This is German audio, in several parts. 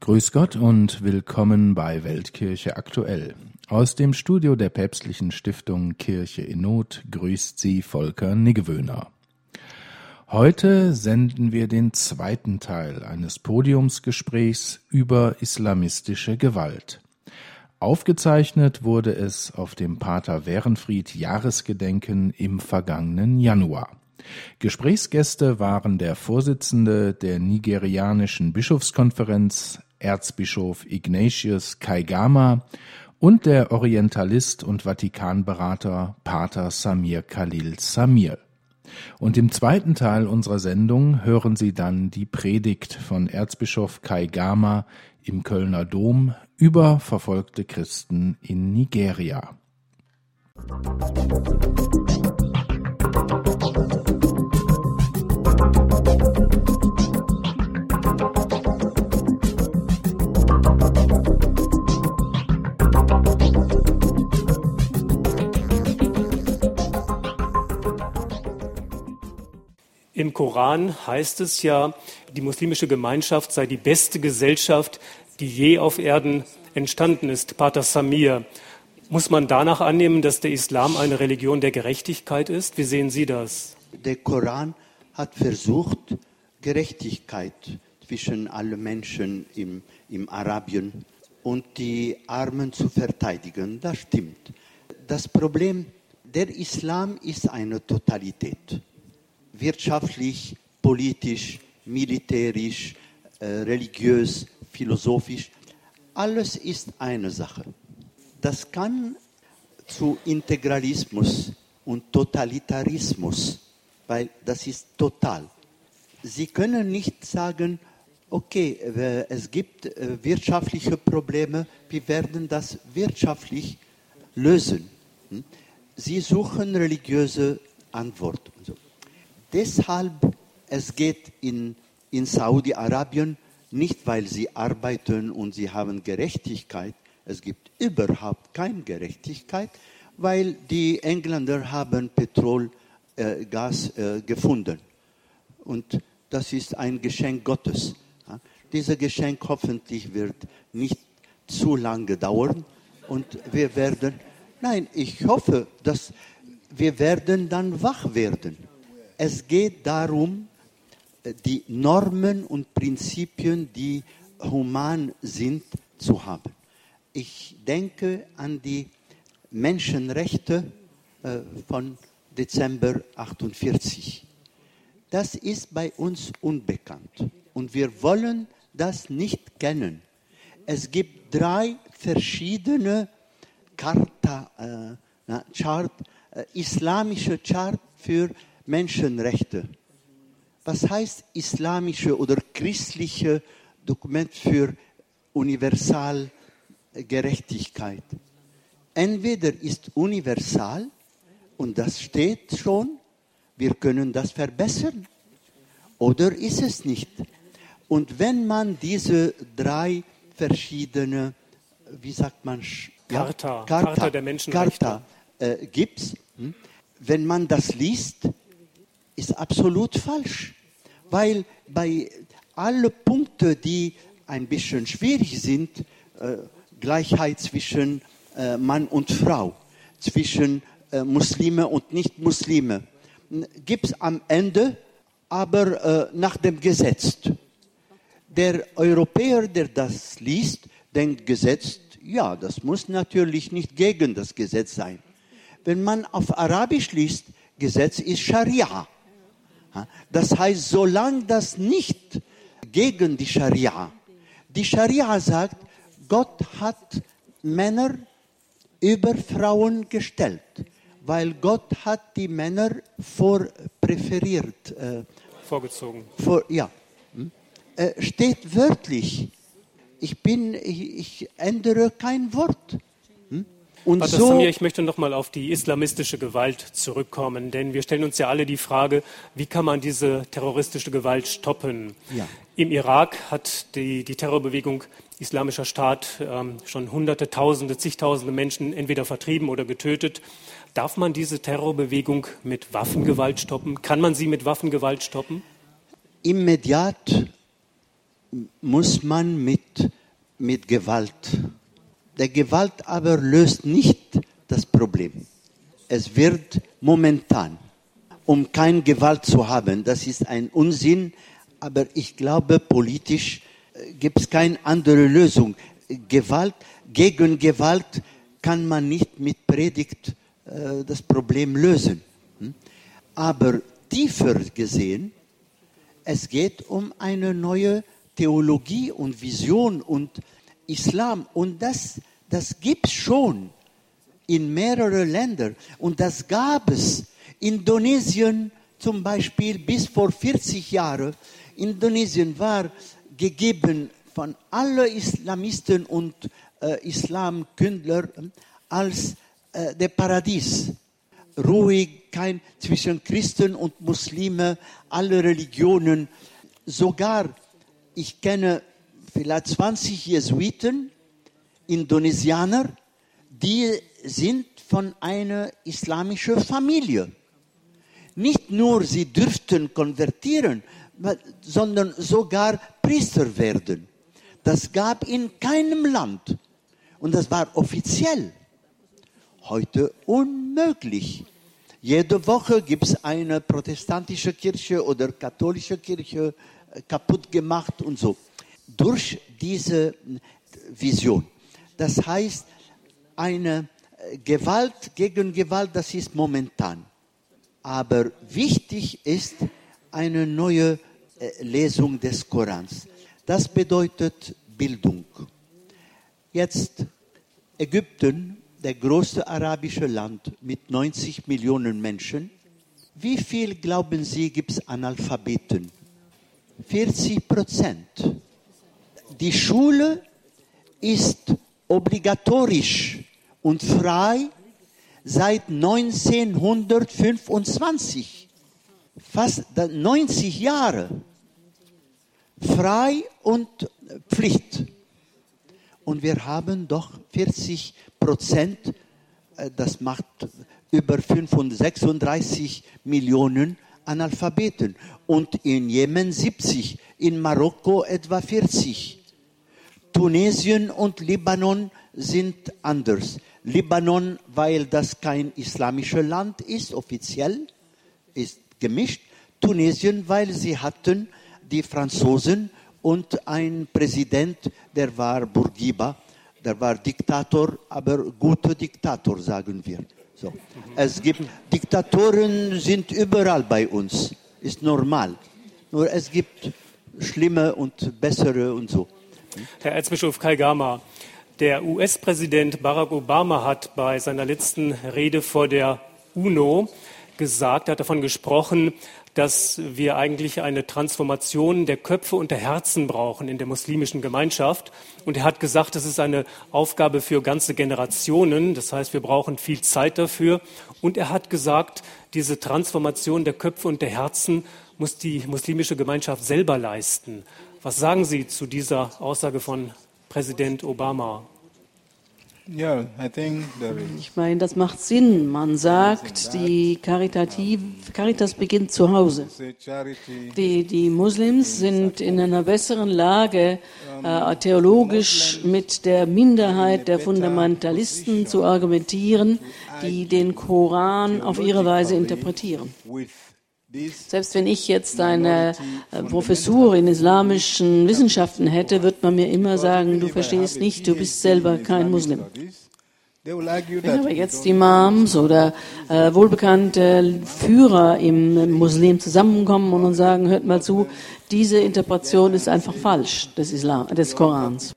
Grüß Gott und willkommen bei Weltkirche aktuell. Aus dem Studio der päpstlichen Stiftung Kirche in Not grüßt Sie Volker Niggewöhner. Heute senden wir den zweiten Teil eines Podiumsgesprächs über islamistische Gewalt. Aufgezeichnet wurde es auf dem Pater Werenfried Jahresgedenken im vergangenen Januar. Gesprächsgäste waren der Vorsitzende der nigerianischen Bischofskonferenz, Erzbischof Ignatius Kaigama, und der Orientalist und Vatikanberater Pater Samir Khalil Samir. Und im zweiten Teil unserer Sendung hören Sie dann die Predigt von Erzbischof Kaigama im Kölner Dom über verfolgte Christen in Nigeria. Im Koran heißt es ja, die muslimische Gemeinschaft sei die beste Gesellschaft, die je auf Erden entstanden ist. Pater Samir, muss man danach annehmen, dass der Islam eine Religion der Gerechtigkeit ist? Wie sehen Sie das? Der Koran hat versucht, Gerechtigkeit zwischen allen Menschen im Arabien und die Armen zu verteidigen. Das stimmt. Das Problem, der Islam ist eine Totalität. Wirtschaftlich, politisch, militärisch, religiös, philosophisch. Alles ist eine Sache. Das kann zu Integralismus und Totalitarismus, weil das ist total. Sie können nicht sagen, okay, es gibt wirtschaftliche Probleme, wir werden das wirtschaftlich lösen. Sie suchen religiöse Antworten. Deshalb, es geht in Saudi-Arabien nicht, weil sie arbeiten und sie haben Gerechtigkeit. Es gibt überhaupt keine Gerechtigkeit, weil die Engländer haben Petrol, Gas gefunden. Und das ist ein Geschenk Gottes. Dieses Geschenk hoffentlich wird nicht zu lange dauern. Und ich hoffe, dass wir werden dann wach werden. Es geht darum, die Normen und Prinzipien, die human sind, zu haben. Ich denke an die Menschenrechte von Dezember 1948. Das ist bei uns unbekannt und wir wollen das nicht kennen. Es gibt 3 verschiedene islamische Chart für Menschenrechte. Was heißt islamische oder christliche Dokument für Universalgerechtigkeit? Entweder ist universal und das steht schon, wir können das verbessern, oder ist es nicht. Und wenn man diese 3 verschiedene, Charta der Menschenrechte gibt, wenn man das liest, ist absolut falsch, weil bei allen Punkten, die ein bisschen schwierig sind, Gleichheit zwischen Mann und Frau, zwischen Muslime und Nicht-Muslime, gibt es am Ende aber nach dem Gesetz. Der Europäer, der das liest, denkt Gesetz, ja, das muss natürlich nicht gegen das Gesetz sein. Wenn man auf Arabisch liest, Gesetz ist Scharia. Das heißt, solange das nicht gegen die Scharia sagt, Gott hat Männer über Frauen gestellt, weil Gott hat die Männer vorgezogen. Steht wörtlich. Ich ändere kein Wort. Und Pater Samir, ich möchte noch mal auf die islamistische Gewalt zurückkommen, denn wir stellen uns ja alle die Frage, wie kann man diese terroristische Gewalt stoppen? Ja. Im Irak hat die Terrorbewegung Islamischer Staat schon Hunderte, Tausende, zigtausende Menschen entweder vertrieben oder getötet. Darf man diese Terrorbewegung mit Waffengewalt stoppen? Kann man sie mit Waffengewalt stoppen? Immediat muss man mit mit Gewalt. Der Gewalt aber löst nicht das Problem. Es wird momentan, um keine Gewalt zu haben, das ist ein Unsinn, aber ich glaube, politisch gibt es keine andere Lösung. Gegen Gewalt kann man nicht mit Predigt das Problem lösen. Aber tiefer gesehen, es geht um eine neue Theologie und Vision und Islam. Und das gibt es schon in mehreren Ländern. Und das gab es. Indonesien zum Beispiel bis vor 40 Jahren. Indonesien war gegeben von allen Islamisten und Islamkündlern als der Paradies. Ruhig, kein zwischen Christen und Muslime, alle Religionen. Sogar, ich kenne vielleicht 20 Jesuiten, Indonesianer, die sind von einer islamischen Familie. Nicht nur sie dürften konvertieren, sondern sogar Priester werden. Das gab in keinem Land. Und das war offiziell. Heute unmöglich. Jede Woche gibt es eine protestantische Kirche oder katholische Kirche kaputt gemacht und so. Durch diese Vision. Das heißt, eine Gewalt gegen Gewalt, das ist momentan. Aber wichtig ist eine neue Lesung des Korans. Das bedeutet Bildung. Jetzt Ägypten, der größte arabische Land mit 90 Millionen Menschen. Wie viel, glauben Sie, gibt es Analphabeten? 40%. Die Schule ist obligatorisch und frei seit 1925. Fast 90 Jahre. Frei und Pflicht. Und wir haben doch 40%, das macht über 36 Millionen Analphabeten. Und in Jemen 70, in Marokko etwa 40. Tunesien und Libanon sind anders. Libanon, weil das kein islamisches Land ist, offiziell, ist gemischt. Tunesien, weil sie hatten die Franzosen und ein Präsident, der war Bourguiba, der war Diktator, aber guter Diktator, sagen wir. So. Es gibt Diktatoren, sind überall bei uns, ist normal. Nur es gibt schlimme und bessere und so. Herr Erzbischof Kai Gama, der US-Präsident Barack Obama hat bei seiner letzten Rede vor der UNO gesagt, er hat davon gesprochen, dass wir eigentlich eine Transformation der Köpfe und der Herzen brauchen in der muslimischen Gemeinschaft. Und er hat gesagt, das ist eine Aufgabe für ganze Generationen. Das heißt, wir brauchen viel Zeit dafür. Und er hat gesagt, diese Transformation der Köpfe und der Herzen muss die muslimische Gemeinschaft selber leisten. Was sagen Sie zu dieser Aussage von Präsident Obama? Ich meine, das macht Sinn. Man sagt, die Caritas beginnt zu Hause. Die Muslims sind in einer besseren Lage, theologisch mit der Minderheit der Fundamentalisten zu argumentieren, die den Koran auf ihre Weise interpretieren. Selbst wenn ich jetzt eine Professur in islamischen Wissenschaften hätte, wird man mir immer sagen, du verstehst nicht, du bist selber kein Muslim. Wenn aber jetzt Imams oder wohlbekannte Führer im Muslim zusammenkommen und sagen, hört mal zu, diese Interpretation ist einfach falsch des Korans.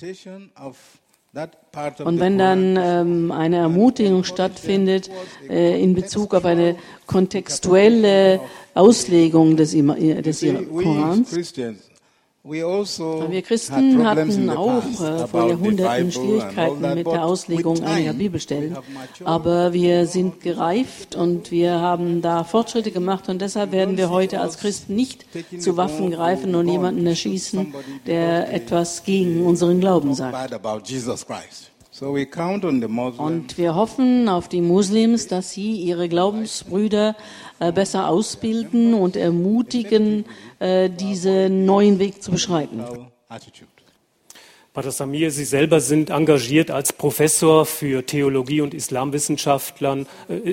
Und wenn dann eine Ermutigung stattfindet in Bezug auf eine kontextuelle Auslegung des Korans, wir Christen hatten auch vor Jahrhunderten Schwierigkeiten mit der Auslegung einiger Bibelstellen, aber wir sind gereift und wir haben da Fortschritte gemacht und deshalb werden wir heute als Christen nicht zu Waffen greifen und jemanden erschießen, der etwas gegen unseren Glauben sagt. Und wir hoffen auf die Muslims, dass sie ihre Glaubensbrüder besser ausbilden und ermutigen, diesen neuen Weg zu beschreiten. Pater Samir, Sie selber sind engagiert als Professor für Theologie und Islamwissenschaften.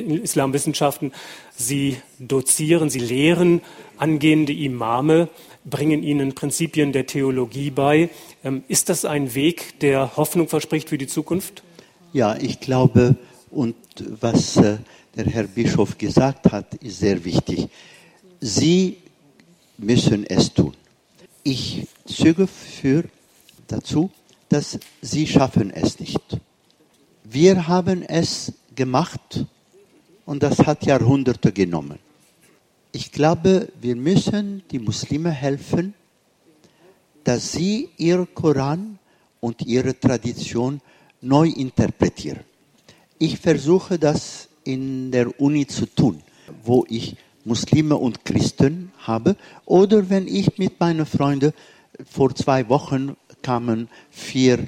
Sie dozieren, Sie lehren angehende Imame, bringen ihnen Prinzipien der Theologie bei. Ist das ein Weg, der Hoffnung verspricht für die Zukunft? Ja, ich glaube, und was der Herr Bischof gesagt hat, ist sehr wichtig. Sie müssen es tun. Ich zöge dazu, dass sie schaffen es nicht. Wir haben es gemacht und das hat Jahrhunderte genommen. Ich glaube, wir müssen die Muslime helfen, dass sie ihr Koran und ihre Tradition neu interpretieren. Ich versuche das in der Uni zu tun, wo ich Muslime und Christen habe, oder wenn ich mit meinen Freunden, vor 2 Wochen kamen 4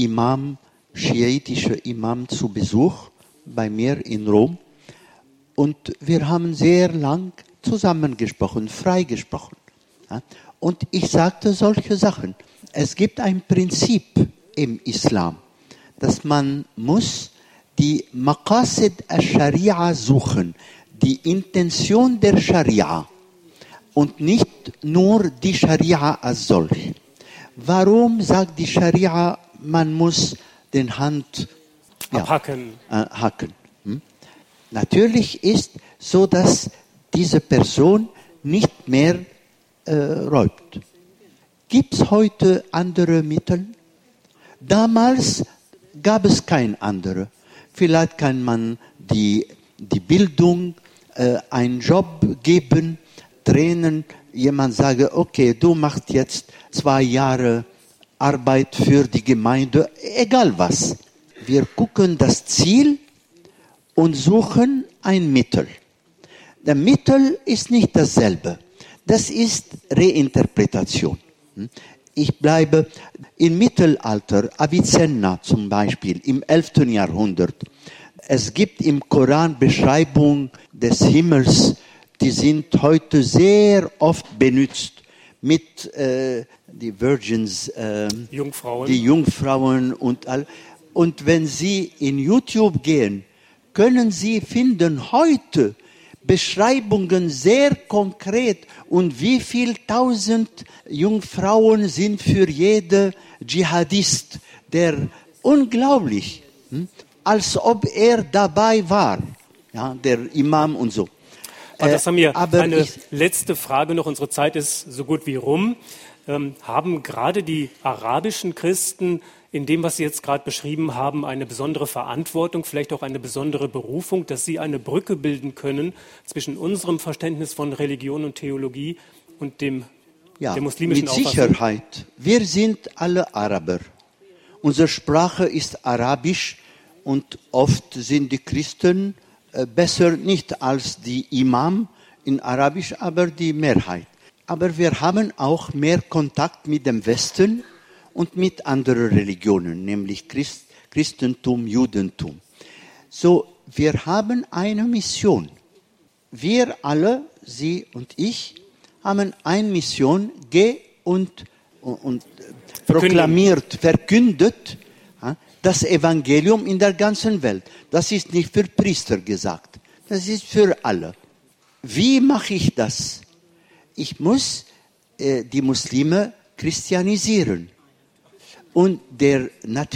schiitische Imam zu Besuch bei mir in Rom, und wir haben sehr lang zusammengesprochen, frei gesprochen. Und ich sagte solche Sachen. Es gibt ein Prinzip im Islam, dass man muss die Maqasid al-Sharia suchen, die Intention der Scharia und nicht nur die Scharia als solch. Warum sagt die Scharia, man muss den Hand abhacken? Hacken. Natürlich ist so, dass diese Person nicht mehr räubt. Gibt es heute andere Mittel? Damals gab es kein andere. Vielleicht kann man die Bildung, einen Job geben, trainen, jemand sage, okay, du machst jetzt 2 Jahre Arbeit für die Gemeinde, egal was. Wir gucken das Ziel und suchen ein Mittel. Der Mittel ist nicht dasselbe. Das ist Reinterpretation. Ich bleibe im Mittelalter, Avicenna zum Beispiel, im 11. Jahrhundert. Es gibt im Koran Beschreibungen des Himmels, die sind heute sehr oft benutzt mit die Virgins, Jungfrauen. Die Jungfrauen und all. Und wenn Sie in YouTube gehen, können Sie finden heute Beschreibungen sehr konkret und wie viel 1000 Jungfrauen sind für jede Dschihadist, der unglaublich, als ob er dabei war, ja, der Imam und so. Pater Samir, eine letzte Frage noch, unsere Zeit ist so gut wie rum. Haben gerade die arabischen Christen in dem, was Sie jetzt gerade beschrieben haben, eine besondere Verantwortung, vielleicht auch eine besondere Berufung, dass sie eine Brücke bilden können zwischen unserem Verständnis von Religion und Theologie und der muslimischen Auffassung? Mit Sicherheit. Wir sind alle Araber. Unsere Sprache ist Arabisch und oft sind die Christen besser nicht als die Imam in Arabisch, aber die Mehrheit. Aber wir haben auch mehr Kontakt mit dem Westen und mit anderen Religionen, nämlich Christentum, Judentum. So, wir haben eine Mission. Wir alle, Sie und ich, haben eine Mission, und proklamiert, verkündet das Evangelium in der ganzen Welt. Das ist nicht für Priester gesagt, das ist für alle. Wie mache ich das? Ich muss die Muslime christianisieren. Und den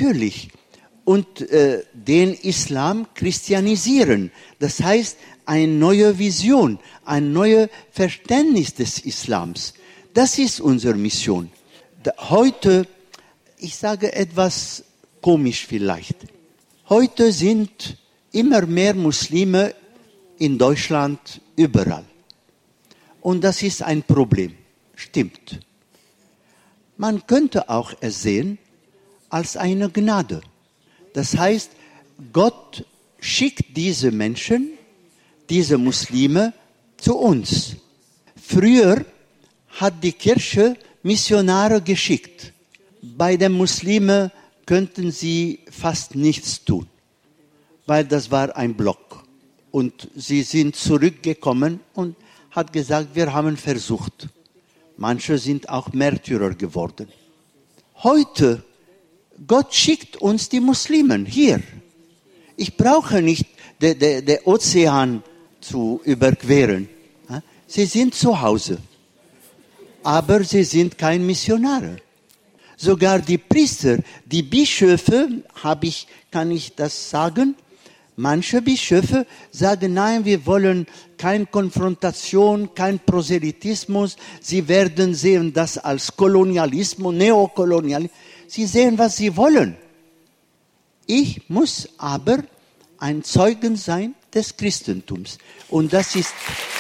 Islam christianisieren. Das heißt, eine neue Vision, ein neues Verständnis des Islams. Das ist unsere Mission. Heute, ich sage etwas komisch vielleicht, heute sind immer mehr Muslime in Deutschland überall. Und das ist ein Problem. Stimmt. Man könnte auch es sehen als eine Gnade. Das heißt, Gott schickt diese Menschen, diese Muslime zu uns. Früher hat die Kirche Missionare geschickt. Bei den Muslimen könnten sie fast nichts tun, weil das war ein Block. Und sie sind zurückgekommen und hat gesagt, wir haben versucht. Manche sind auch Märtyrer geworden. Heute Gott schickt uns die Muslimen hier. Ich brauche nicht den Ozean zu überqueren. Sie sind zu Hause. Aber sie sind kein Missionare. Sogar die Priester, die Bischöfe, kann ich das sagen? Manche Bischöfe sagen, nein, wir wollen keine Konfrontation, kein Proselytismus. Sie werden sehen das als Kolonialismus, Neokolonialismus. Sie sehen, was sie wollen. Ich muss aber ein Zeugen sein des Christentums. Und das ist...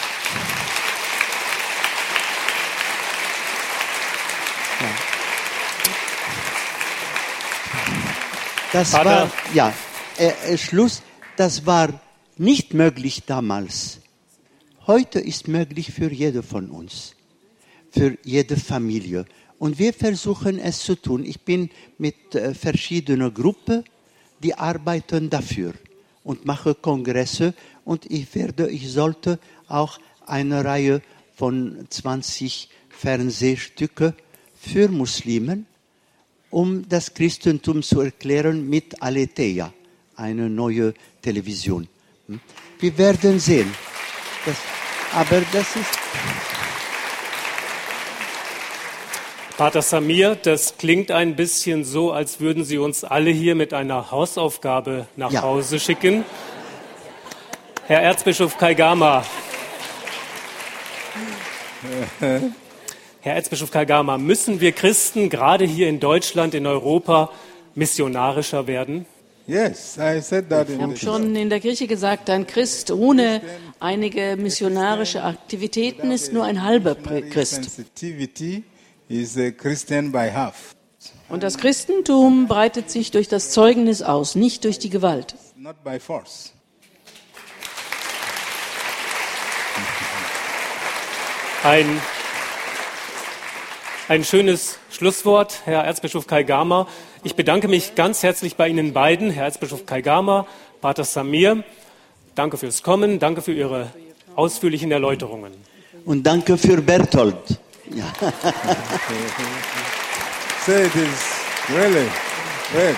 Das war, Schluss, das war nicht möglich damals. Heute ist möglich für jede von uns, für jede Familie. Und wir versuchen es zu tun. Ich bin mit verschiedenen Gruppen, die arbeiten dafür und mache Kongresse. Und ich sollte auch eine Reihe von 20 Fernsehstücke für Muslimen, um das Christentum zu erklären mit Aletheia, eine neue Television. Wir werden sehen. Aber das ist... Pater Samir, das klingt ein bisschen so, als würden Sie uns alle hier mit einer Hausaufgabe nach Hause schicken. Herr Erzbischof Kaigama. Herr Erzbischof Kaigama, müssen wir Christen gerade hier in Deutschland, in Europa, missionarischer werden? Yes, I said that ich habe schon in der Kirche gesagt, ein Christ ohne einige missionarische Aktivitäten ist nur ein halber Christ. Und das Christentum breitet sich durch das Zeugnis aus, nicht durch die Gewalt. Ein schönes Schlusswort, Herr Erzbischof Kaigama. Ich bedanke mich ganz herzlich bei Ihnen beiden, Herr Erzbischof Kaigama, Pater Samir. Danke fürs Kommen, danke für Ihre ausführlichen Erläuterungen. Und danke für Berthold. Ja. So it is really good.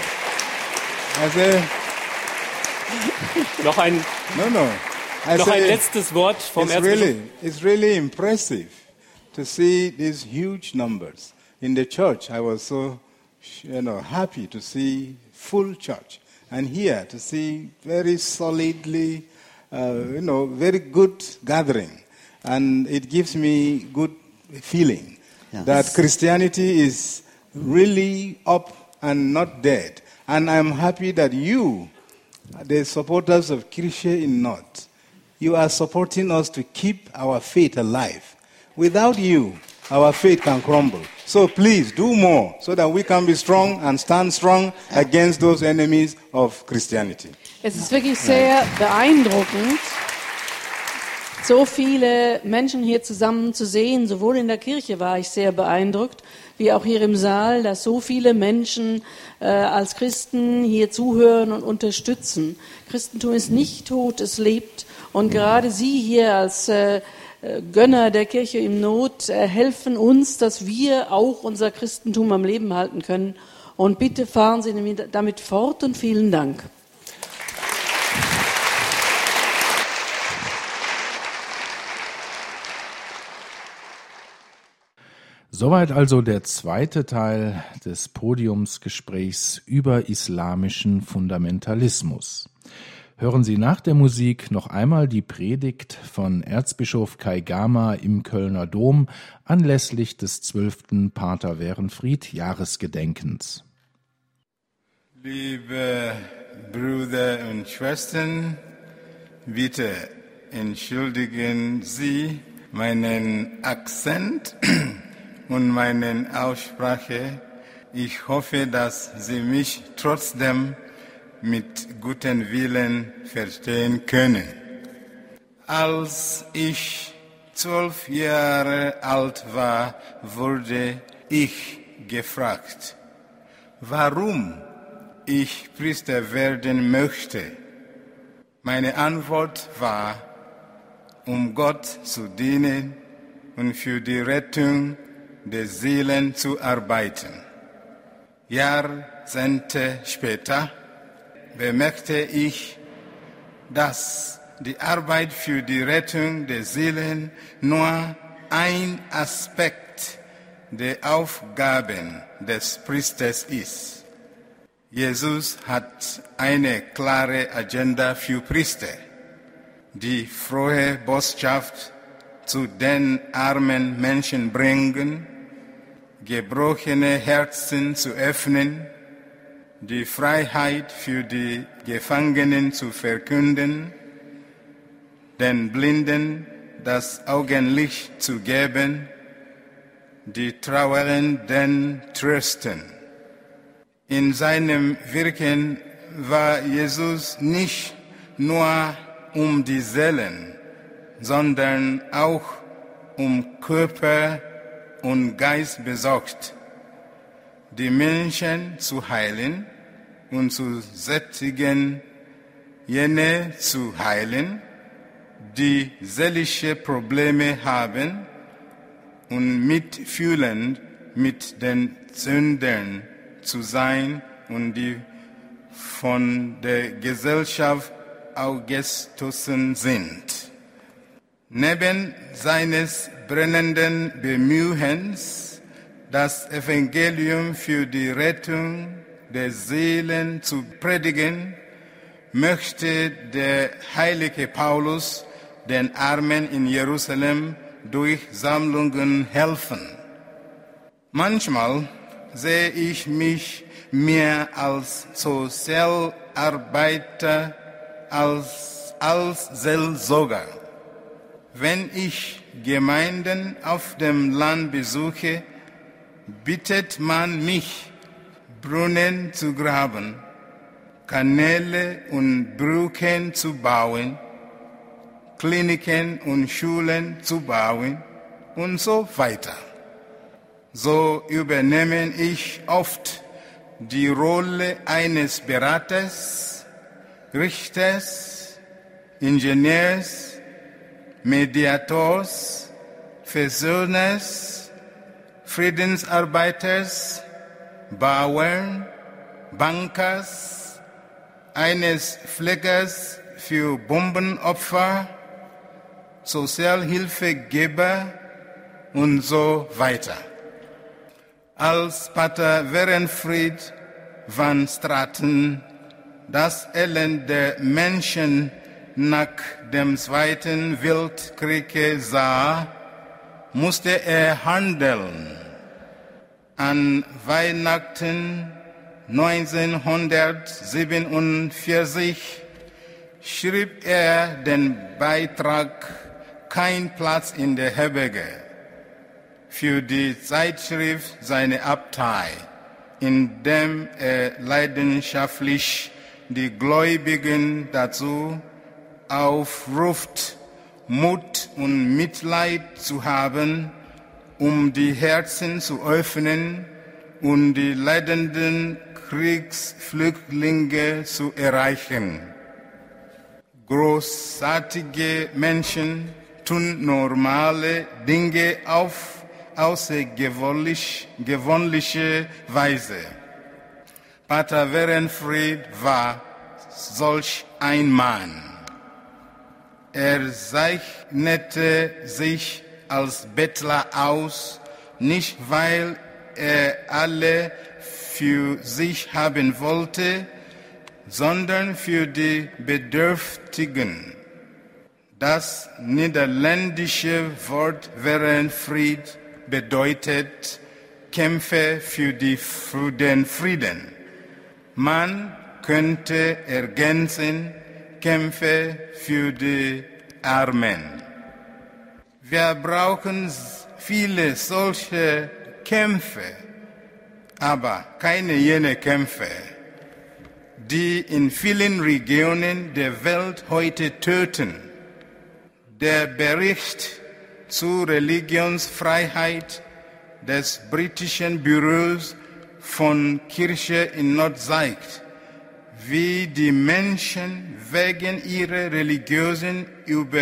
Noch ein letztes Wort vom Erzbischof. It's really impressive to see these huge numbers in the church. I was so happy to see full church, and here to see very solidly, very good gathering, and it gives me good feeling that Christianity is really up and not dead. And I'm happy that you, the supporters of Kirche in North, you are supporting us to keep our faith alive. Without you, our faith can crumble. So please do more so that we can be strong and stand strong against those enemies of Christianity. Es ist wirklich sehr beeindruckend, so viele Menschen hier zusammen zu sehen. Sowohl in der Kirche war ich sehr beeindruckt, wie auch hier im Saal, dass so viele Menschen als Christen hier zuhören und unterstützen. Christentum ist nicht tot, es lebt. Und gerade Sie hier als Gönner der Kirche in Not helfen uns, dass wir auch unser Christentum am Leben halten können. Und bitte fahren Sie damit fort und vielen Dank. Soweit also der zweite Teil des Podiumsgesprächs über islamischen Fundamentalismus. Hören Sie nach der Musik noch einmal die Predigt von Erzbischof Kaigama im Kölner Dom anlässlich des 12. Pater Werenfried Jahresgedenkens. Liebe Brüder und Schwestern, bitte entschuldigen Sie meinen Akzent und meine Aussprache. Ich hoffe, dass Sie mich trotzdem mit gutem Willen verstehen können. Als ich 12 Jahre alt war, wurde ich gefragt, warum ich Priester werden möchte. Meine Antwort war, um Gott zu dienen und für die Rettung der Seelen zu arbeiten. Jahrzehnte später bemerkte ich, dass die Arbeit für die Rettung der Seelen nur ein Aspekt der Aufgaben des Priesters ist. Jesus hat eine klare Agenda für Priester. Die frohe Botschaft zu den armen Menschen bringen, gebrochene Herzen zu öffnen, die Freiheit für die Gefangenen zu verkünden, den Blinden das Augenlicht zu geben, die Trauernden trösten. In seinem Wirken war Jesus nicht nur um die Seelen, sondern auch um Körper und Geist besorgt, die Menschen zu heilen und zu sättigen, jene zu heilen, die seelische Probleme haben und mitfühlend mit den Sündern zu sein und die von der Gesellschaft ausgestoßen sind. Neben seines brennenden Bemühens, das Evangelium für die Rettung der Seelen zu predigen, möchte der heilige Paulus den Armen in Jerusalem durch Sammlungen helfen. Manchmal sehe ich mich mehr als Sozialarbeiter als Seelsorger. Wenn ich Gemeinden auf dem Land besuche, bittet man mich, Brunnen zu graben, Kanäle und Brücken zu bauen, Kliniken und Schulen zu bauen und so weiter. So übernehme ich oft die Rolle eines Beraters, Richters, Ingenieurs, Mediators, Versöhners, Friedensarbeiters, Bauern, Bankers, eines Pflegers für Bombenopfer, Sozialhilfegeber und so weiter. Als Pater Werenfried van Straten das Elend der Menschen nach dem Zweiten Weltkrieg sah, musste er handeln. An Weihnachten 1947 schrieb er den Beitrag "Kein Platz in der Herberge" für die Zeitschrift seiner Abtei, in dem er leidenschaftlich die Gläubigen dazu aufruft, Mut und Mitleid zu haben, um die Herzen zu öffnen und die leidenden Kriegsflüchtlinge zu erreichen. Großartige Menschen tun normale Dinge auf außergewöhnliche Weise. Pater Werenfried war solch ein Mann. Er zeichnete sich als Bettler aus, nicht weil er alle für sich haben wollte, sondern für die Bedürftigen. Das niederländische Wort Werenfried bedeutet Kämpfe für den Frieden. Man könnte ergänzen, Kämpfe für die Armen. Wir brauchen viele solche Kämpfe, aber keine jene Kämpfe, die in vielen Regionen der Welt heute töten. Der Bericht zur Religionsfreiheit des britischen Büros von Kirche in Not zeigt, wie die Menschen wegen ihrer religiösen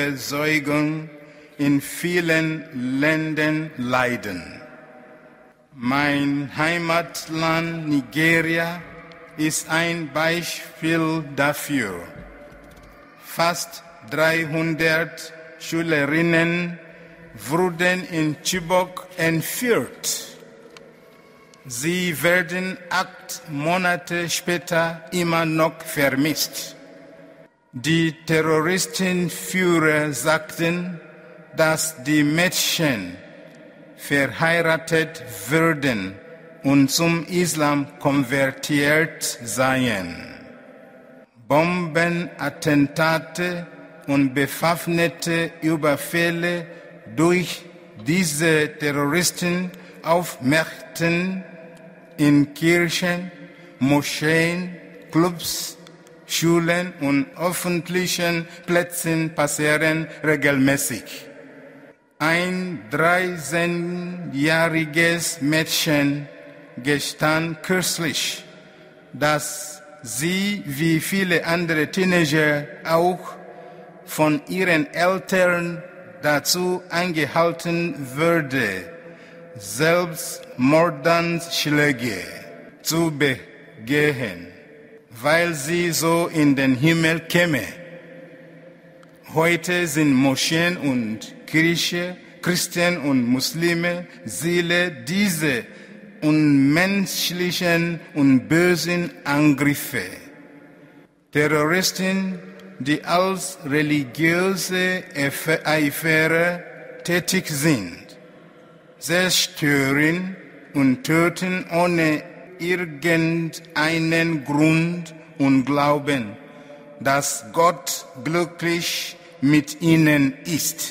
Überzeugung in vielen Ländern leiden. Mein Heimatland Nigeria ist ein Beispiel dafür. Fast 300 Schülerinnen wurden in Chibok entführt. Sie werden 8 Monate später immer noch vermisst. Die Terroristenführer sagten, dass die Mädchen verheiratet würden und zum Islam konvertiert seien. Bombenattentate und bewaffnete Überfälle durch diese Terroristen auf Märkten, in Kirchen, Moscheen, Clubs, Schulen und öffentlichen Plätzen passieren regelmäßig. Ein 13-jähriges Mädchen gestand kürzlich, dass sie wie viele andere Teenager auch von ihren Eltern dazu angehalten würde, Selbstmordschläge zu begehen, weil sie so in den Himmel käme. Heute sind Moscheen und Kirche, Christen und Muslime Ziele dieser unmenschlichen und bösen Angriffe. Terroristen, die als religiöse Eiferer tätig sind, zerstören und töten ohne irgendeinen Grund und glauben, dass Gott glücklich mit ihnen ist.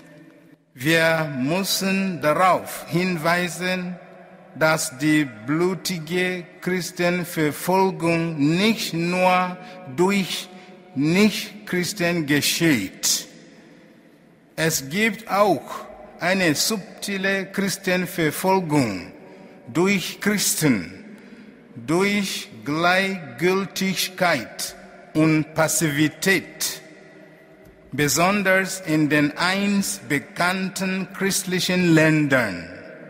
Wir müssen darauf hinweisen, dass die blutige Christenverfolgung nicht nur durch Nicht-Christen geschieht. Es gibt auch eine subtile Christenverfolgung durch Christen, durch Gleichgültigkeit und Passivität, besonders in den einst bekannten christlichen Ländern.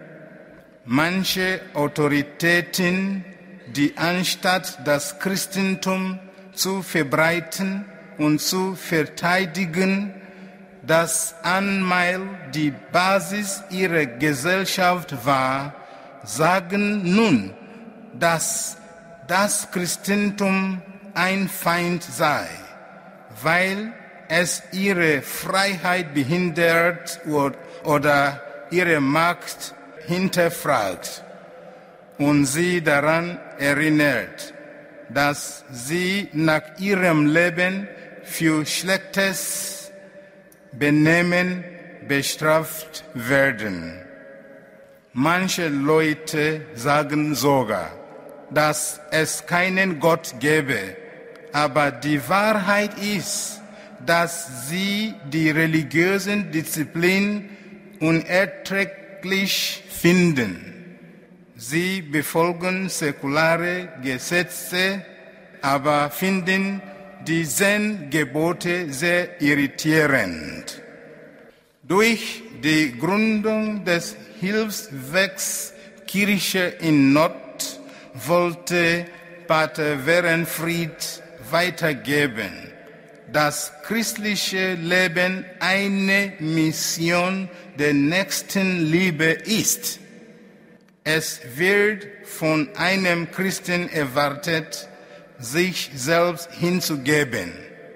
Manche Autoritäten, die anstatt das Christentum zu verbreiten und zu verteidigen, das einmal die Basis ihrer Gesellschaft war, sagen nun, dass das Christentum ein Feind sei, weil es ihre Freiheit behindert oder ihre Macht hinterfragt und sie daran erinnert, dass sie nach ihrem Leben für schlechtes Benehmen bestraft werden. Manche Leute sagen sogar, dass es keinen Gott gäbe, aber die Wahrheit ist, dass sie die religiösen Disziplinen unerträglich finden. Sie befolgen säkulare Gesetze, aber finden die Zen-Gebote sehr irritierend. Durch die Gründung des Hilfswerks Kirche in Not wollte Pater Werenfried weitergeben, dass christliche Leben eine Mission der Nächstenliebe ist. Es wird von einem Christen erwartet, sich selbst hinzugeben.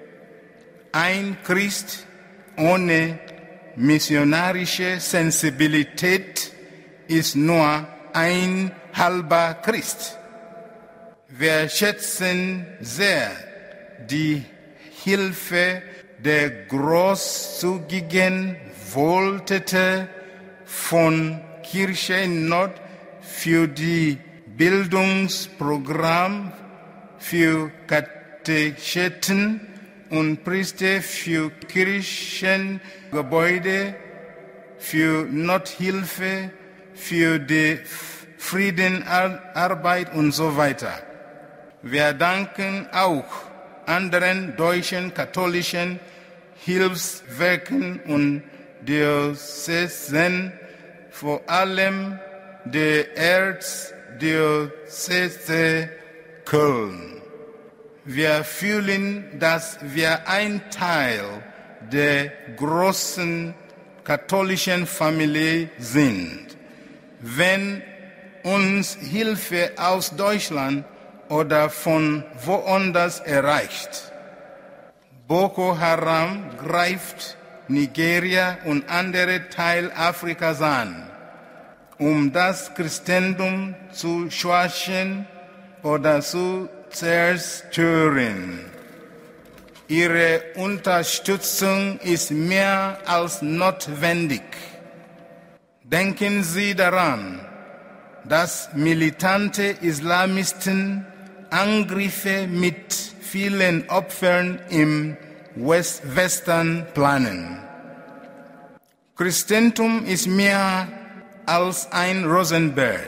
Ein Christ ohne missionarische Sensibilität ist nur ein halber Christ. Wir schätzen sehr die Hilfe der großzügigen Wohltäter von Kirche in Not für die Bildungsprogramm für Katecheten und Priester für Kirchengebäude, für Nothilfe, für die Friedenarbeit und so weiter. Wir danken auch anderen deutschen katholischen Hilfswerken und Diözesen, vor allem der Erzdiözese Köln. Wir fühlen, dass wir ein Teil der großen katholischen Familie sind. Wenn uns Hilfe aus Deutschland oder von woanders erreicht, Boko Haram greift Nigeria und andere Teile Afrikas an, um das Christentum zu schwächen oder zu zerstören. Ihre Unterstützung ist mehr als notwendig. Denken Sie daran, dass militante Islamisten Angriffe mit vielen Opfern im Westen planen. Christentum ist mehr als ein Rosenberg.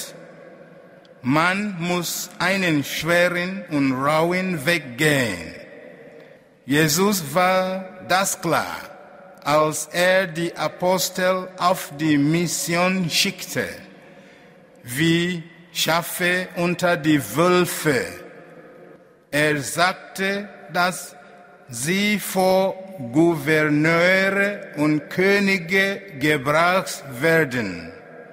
Man muss einen schweren und rauen Weg gehen. Jesus war das klar, als er die Apostel auf die Mission schickte, wie Schafe unter die Wölfe. Er sagte, dass sie vor Gouverneure und Könige gebracht werden,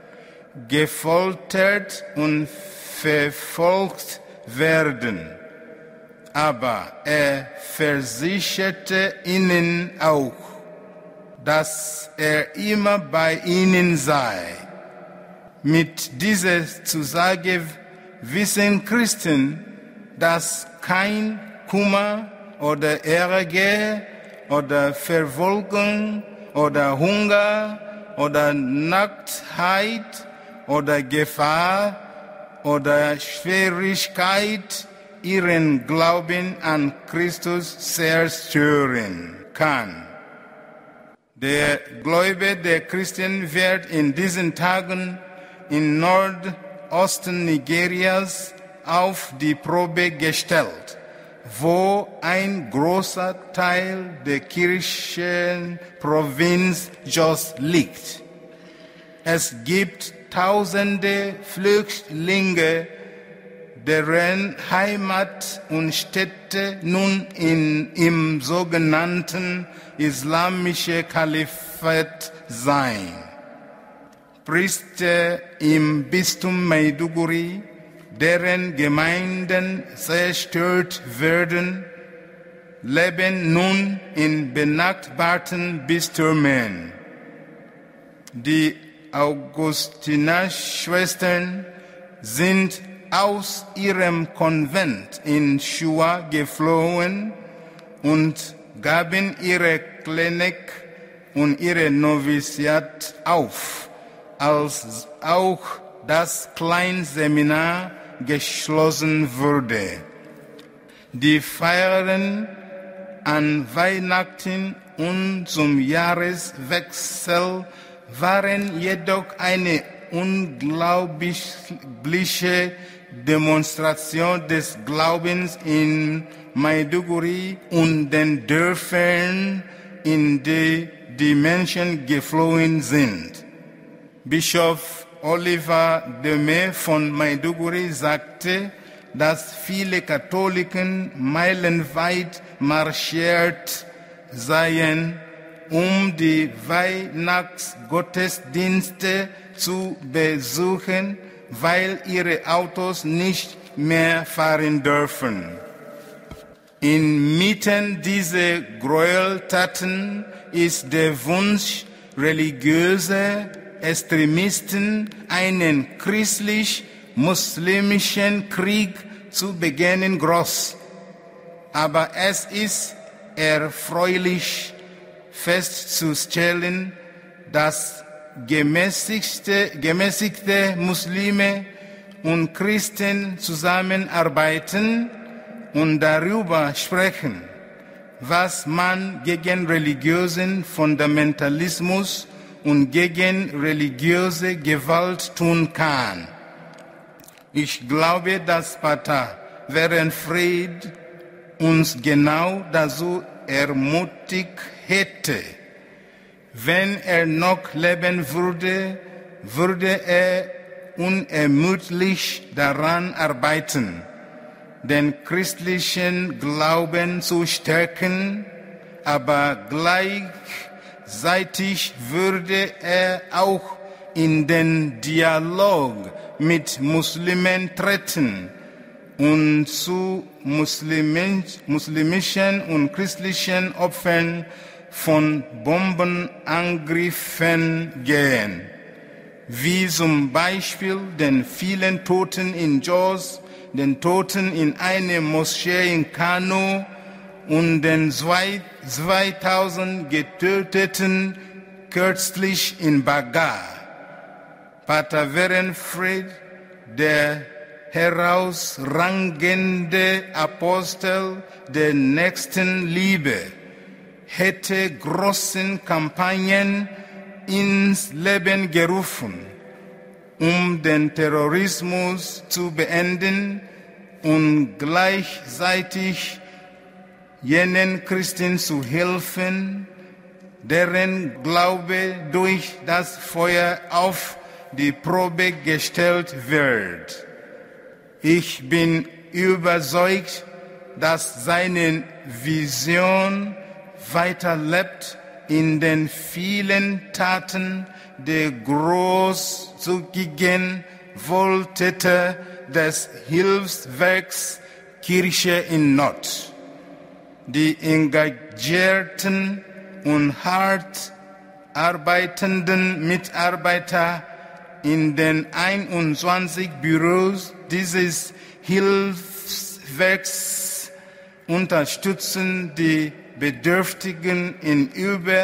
gefoltert und verfolgt werden. Aber er versicherte ihnen auch, dass er immer bei ihnen sei. Mit dieser Zusage wissen Christen, dass kein Kummer oder Ärger oder Verfolgung oder Hunger oder Nacktheit oder Gefahr oder Schwierigkeit ihren Glauben an Christus zerstören kann. Der Glaube der Christen wird in diesen Tagen im Nordosten Nigerias auf die Probe gestellt, wo ein großer Teil der Kirchenprovinz Jos liegt. Es gibt tausende Flüchtlinge, deren Heimat und Städte nun im sogenannten islamischen Kalifat seien. Priester im Bistum Maiduguri, deren Gemeinden zerstört werden, leben nun in benachbarten Bistümern. Die Augustinerschwestern sind aus ihrem Konvent in Chua geflohen und gaben ihre Klinik und ihre Noviziat auf, als auch das Kleinseminar geschlossen wurde. Die Feiern an Weihnachten und zum Jahreswechsel waren jedoch eine unglaubliche Demonstration des Glaubens in Maiduguri und den Dörfern, in die die Menschen geflohen sind. Bischof Oliver Deme von Maiduguri sagte, dass viele Katholiken meilenweit marschiert seien, um die Weihnachtsgottesdienste zu besuchen, weil ihre Autos nicht mehr fahren dürfen. Inmitten dieser Gräueltaten ist der Wunsch religiöser Extremisten, einen christlich-muslimischen Krieg zu beginnen, groß. Aber es ist erfreulich festzustellen, dass gemäßigte Muslime und Christen zusammenarbeiten und darüber sprechen, was man gegen religiösen Fundamentalismus und gegen religiöse Gewalt tun kann. Ich glaube, dass Pater Werenfried uns genau dazu ermutigt hätte. Wenn er noch leben würde, würde er unermüdlich daran arbeiten, den christlichen Glauben zu stärken, aber gleichzeitig würde er auch in den Dialog mit Muslimen treten und zu muslimischen und christlichen Opfern von Bombenangriffen gehen, wie zum Beispiel den vielen Toten in Jos, den Toten in einer Moschee in Kano und den 2000 Getöteten kürzlich in Baga. Pater Werenfried, der herausragende Apostel der Nächstenliebe, hätte große Kampagnen ins Leben gerufen, um den Terrorismus zu beenden und gleichzeitig jenen Christen zu helfen, deren Glaube durch das Feuer auf die Probe gestellt wird. Ich bin überzeugt, dass seine Vision weiterlebt in den vielen Taten der großzügigen Wohltäter des Hilfswerks Kirche in Not. Die engagierten und hart arbeitenden Mitarbeiter in den 21 Büros dieses Hilfswerks unterstützen die Bedürftigen in über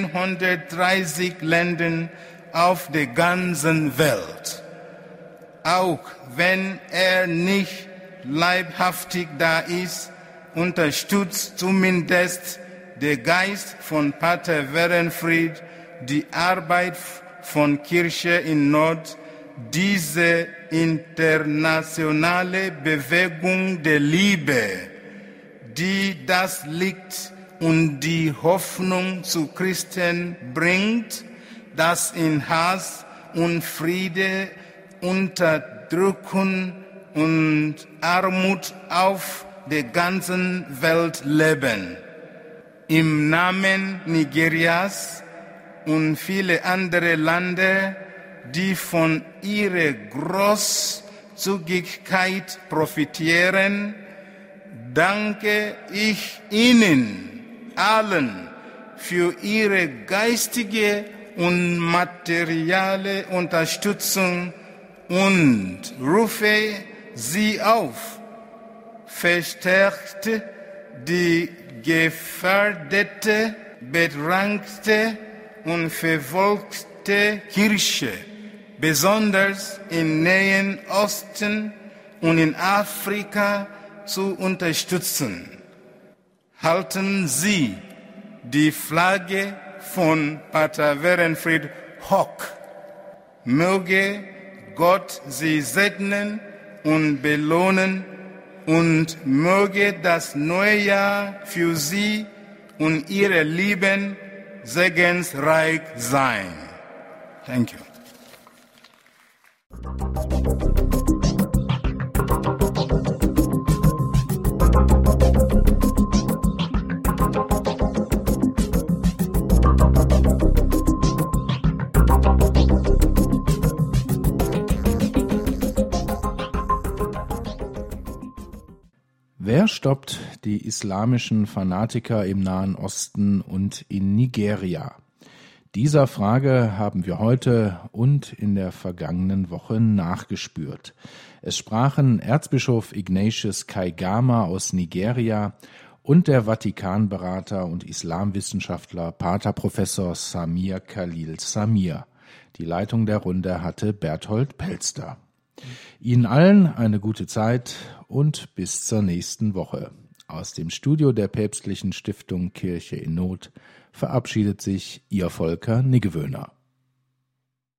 130 Ländern auf der ganzen Welt. Auch wenn er nicht leibhaftig da ist, unterstützt zumindest der Geist von Pater Werenfried die Arbeit von Kirche in Not, diese internationale Bewegung der Liebe, die das Licht und die Hoffnung zu Christen bringt, das in Hass und Friede, Unterdrückung und Armut auf der ganzen Welt leben. Im Namen Nigerias und viele andere Länder, die von ihrer Großzügigkeit profitieren, danke ich Ihnen allen für Ihre geistige und materielle Unterstützung und rufe Sie auf, verstärkt die gefährdete, bedrängte und verfolgte Kirche, besonders im Nahen Osten und in Afrika, zu unterstützen. Halten Sie die Flagge von Pater Werenfried hoch. Möge Gott Sie segnen und belohnen und möge das neue Jahr für Sie und Ihre Lieben segensreich sein. Thank you. Wer stoppt die islamischen Fanatiker im Nahen Osten und in Nigeria? Dieser Frage haben wir heute und in der vergangenen Woche nachgespürt. Es sprachen Erzbischof Ignatius Kaigama aus Nigeria und der Vatikanberater und Islamwissenschaftler Pater Professor Samir Khalil Samir. Die Leitung der Runde hatte Berthold Pelster. Ihnen allen eine gute Zeit und bis zur nächsten Woche. Aus dem Studio der Päpstlichen Stiftung Kirche in Not verabschiedet sich Ihr Volker Niggewöhner.